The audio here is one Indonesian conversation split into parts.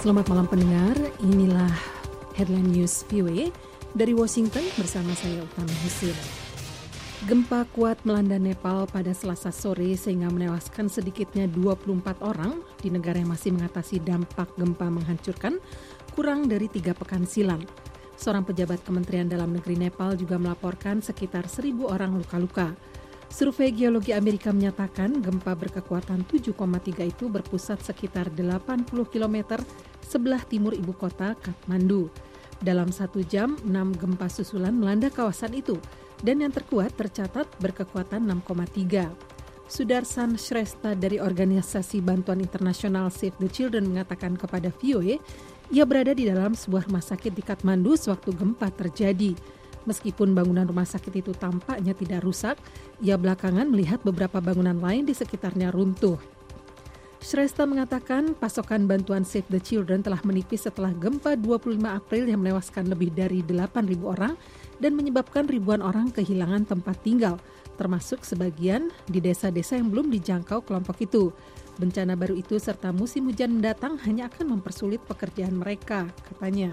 Selamat malam pendengar, inilah Headline News VOA dari Washington bersama saya Utami Husin. Gempa kuat melanda Nepal pada Selasa sore sehingga menewaskan sedikitnya 24 orang di negara yang masih mengatasi dampak gempa menghancurkan kurang dari 3 pekan silam. Seorang pejabat Kementerian Dalam Negeri Nepal juga melaporkan sekitar 1.000 orang luka-luka. Survei Geologi Amerika menyatakan gempa berkekuatan 7,3 itu berpusat sekitar 80 km sebelah timur ibu kota Kathmandu. Dalam 1 jam, 6 gempa susulan melanda kawasan itu dan yang terkuat tercatat berkekuatan 6,3. Sudarsan Shrestha dari Organisasi Bantuan Internasional Save the Children mengatakan kepada VOA, ia berada di dalam sebuah rumah sakit di Kathmandu sewaktu gempa terjadi. Meskipun bangunan rumah sakit itu tampaknya tidak rusak, ia belakangan melihat beberapa bangunan lain di sekitarnya runtuh. Shrestha mengatakan pasokan bantuan Save the Children telah menipis setelah gempa 25 April yang menewaskan lebih dari 8.000 orang dan menyebabkan ribuan orang kehilangan tempat tinggal, termasuk sebagian di desa-desa yang belum dijangkau kelompok itu. Bencana baru itu serta musim hujan mendatang hanya akan mempersulit pekerjaan mereka, katanya.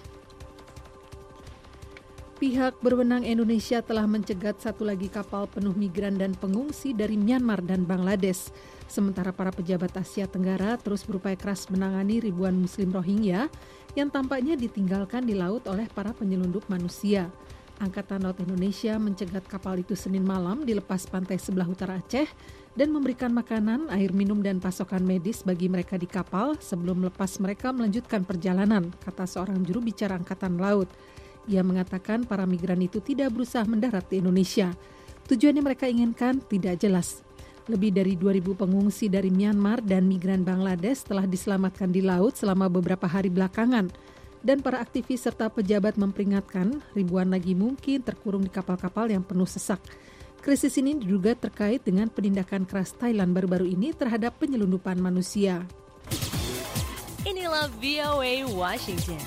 Pihak berwenang Indonesia telah mencegat satu lagi kapal penuh migran dan pengungsi dari Myanmar dan Bangladesh. Sementara para pejabat Asia Tenggara terus berupaya keras menangani ribuan Muslim Rohingya yang tampaknya ditinggalkan di laut oleh para penyelundup manusia. Angkatan Laut Indonesia mencegat kapal itu Senin malam di lepas pantai sebelah utara Aceh dan memberikan makanan, air minum dan pasokan medis bagi mereka di kapal sebelum lepas mereka melanjutkan perjalanan, kata seorang juru bicara Angkatan Laut. Ia mengatakan para migran itu tidak berusaha mendarat di Indonesia. Tujuan yang mereka inginkan tidak jelas. Lebih dari 2.000 pengungsi dari Myanmar dan migran Bangladesh telah diselamatkan di laut selama beberapa hari belakangan. Dan para aktivis serta pejabat memperingatkan ribuan lagi mungkin terkurung di kapal-kapal yang penuh sesak. Krisis ini diduga terkait dengan penindakan keras Thailand baru-baru ini terhadap penyelundupan manusia. Inilah VOA Washington.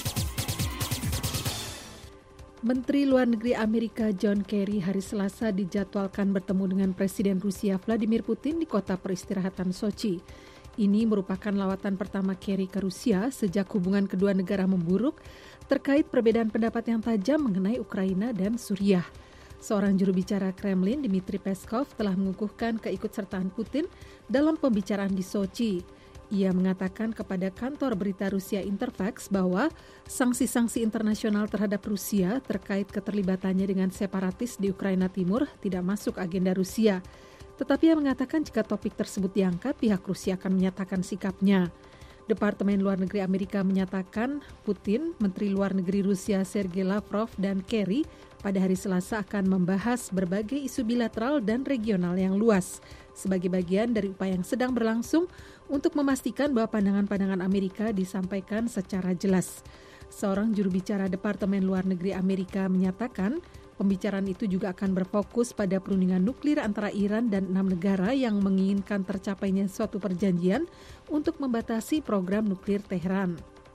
Menteri Luar Negeri Amerika John Kerry hari Selasa dijadwalkan bertemu dengan Presiden Rusia Vladimir Putin di kota peristirahatan Sochi. Ini merupakan lawatan pertama Kerry ke Rusia sejak hubungan kedua negara memburuk terkait perbedaan pendapat yang tajam mengenai Ukraina dan Suriah. Seorang juru bicara Kremlin, Dmitry Peskov, telah mengukuhkan keikutsertaan Putin dalam pembicaraan di Sochi. Ia mengatakan kepada kantor berita Rusia Interfax bahwa sanksi-sanksi internasional terhadap Rusia terkait keterlibatannya dengan separatis di Ukraina Timur tidak masuk agenda Rusia. Tetapi ia mengatakan jika topik tersebut diangkat, pihak Rusia akan menyatakan sikapnya. Departemen Luar Negeri Amerika menyatakan Putin, Menteri Luar Negeri Rusia Sergei Lavrov, dan Kerry pada hari Selasa akan membahas berbagai isu bilateral dan regional yang luas sebagai bagian dari upaya yang sedang berlangsung untuk memastikan bahwa pandangan-pandangan Amerika disampaikan secara jelas. Seorang juru bicara Departemen Luar Negeri Amerika menyatakan pembicaraan itu juga akan berfokus pada perundingan nuklir antara Iran dan 6 negara yang menginginkan tercapainya suatu perjanjian untuk membatasi program nuklir Teheran.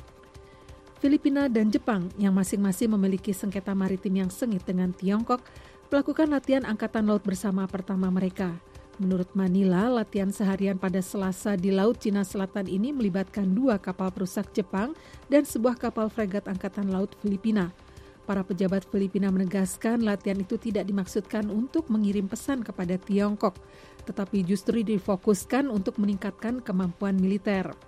Filipina dan Jepang yang masing-masing memiliki sengketa maritim yang sengit dengan Tiongkok melakukan latihan angkatan laut bersama pertama mereka. Menurut Manila, latihan seharian pada Selasa di Laut Cina Selatan ini melibatkan 2 kapal perusak Jepang dan sebuah kapal fregat Angkatan Laut Filipina. Para pejabat Filipina menegaskan latihan itu tidak dimaksudkan untuk mengirim pesan kepada Tiongkok, tetapi justru difokuskan untuk meningkatkan kemampuan militer.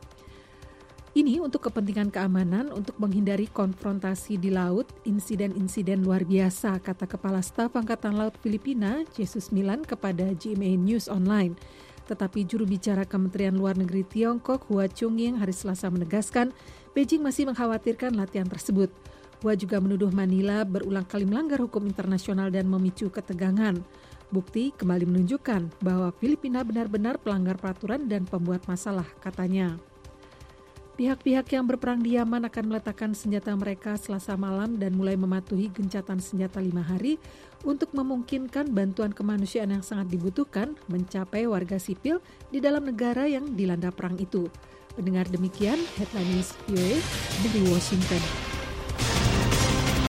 Ini untuk kepentingan keamanan untuk menghindari konfrontasi di laut, insiden-insiden luar biasa, kata Kepala Staf Angkatan Laut Filipina, Jesus Milan, kepada GMA News Online. Tetapi juru bicara Kementerian Luar Negeri Tiongkok, Hua Chunying, hari Selasa menegaskan Beijing masih mengkhawatirkan latihan tersebut. Hua juga menuduh Manila berulang kali melanggar hukum internasional dan memicu ketegangan. Bukti kembali menunjukkan bahwa Filipina benar-benar pelanggar peraturan dan pembuat masalah, katanya. Pihak-pihak yang berperang di Yaman akan meletakkan senjata mereka Selasa malam dan mulai mematuhi gencatan senjata 5 hari untuk memungkinkan bantuan kemanusiaan yang sangat dibutuhkan mencapai warga sipil di dalam negara yang dilanda perang itu. Pendengar demikian, Headline News VOA dari Washington.